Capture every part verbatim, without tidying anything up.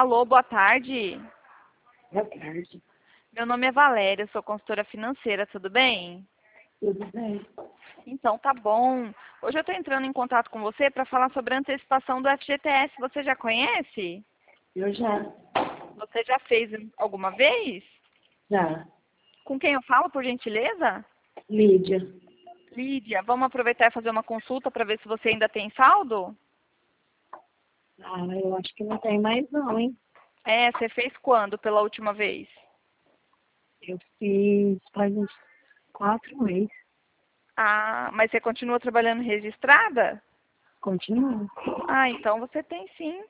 Alô, boa tarde. Boa tarde. Meu nome é Valéria, eu sou consultora financeira, tudo bem? Tudo bem? Então tá bom. Hoje eu estou entrando em contato com você para falar sobre a antecipação do F G T S. Você já conhece? Eu já. Você já fez alguma vez? Já. Com quem eu falo, por gentileza? Lídia. Lídia, vamos aproveitar e fazer uma consulta para ver se você ainda tem saldo? Ah, eu acho que não tem mais não, hein? É, você fez quando pela última vez? Eu fiz faz uns quatro meses. Ah, mas você continua trabalhando registrada? Continua. Ah, então você tem sim.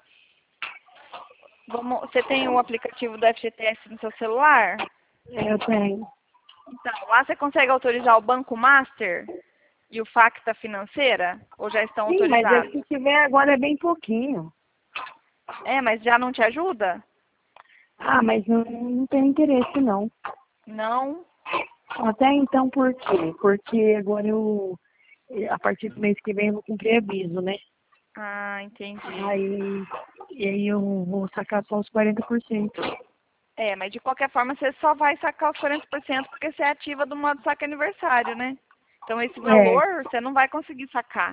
Vamos, você tem o aplicativo do F G T S no seu celular? Eu tenho. Então, lá você consegue autorizar o Banco Master e o Facta Financeira? Ou já estão Sim, mas autorizados? esse que tiver agora é bem pouquinho. É, mas já não te ajuda? Ah, mas não, não tem interesse não. Não? Até então por quê? Porque agora eu, a partir do mês que vem eu vou cumprir aviso, né? Ah, entendi. Aí, e aí eu vou sacar só os quarenta por cento. É, mas de qualquer forma você só vai sacar os quarenta por cento porque você é ativa do modo saque aniversário, né? Então esse É, valor você não vai conseguir sacar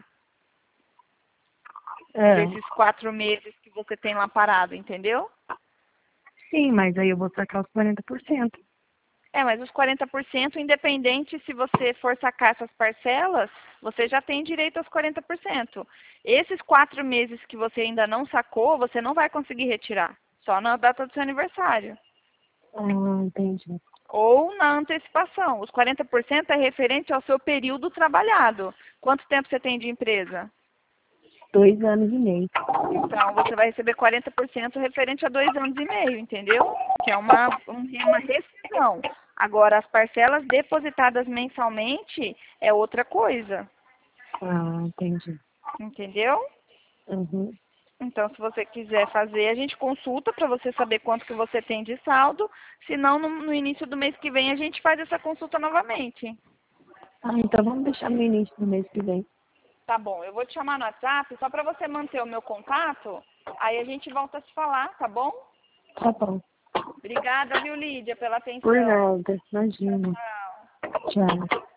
é. desses quatro meses que você tem lá parado, entendeu? Sim, mas aí eu vou sacar os quarenta por cento. É, mas os quarenta por cento, independente se você for sacar essas parcelas, você já tem direito aos quarenta por cento. Esses quatro meses que você ainda não sacou, você não vai conseguir retirar. Só na data do seu aniversário. Ah, entendi. Ou na antecipação. Os quarenta por cento é referente ao seu período trabalhado. Quanto tempo você tem de empresa? Dois anos e meio. Então, você vai receber quarenta por cento referente a dois anos e meio, entendeu? Que é uma, um- uma rescisão. Agora, as parcelas depositadas mensalmente é outra coisa, Ah, entendi. entendeu? Uhum. Então, se você quiser fazer, a gente consulta para você saber quanto que você tem de saldo. Se não, no, no início do mês que vem, a gente faz essa consulta novamente. Ah, então vamos deixar no início do mês que vem. Tá bom, eu vou te chamar no WhatsApp só para você manter o meu contato. Aí a gente volta a se falar, tá bom? Tá bom. Obrigada, viu, Lídia, pela Por atenção. nada. Imagina. Tchau. Tchau.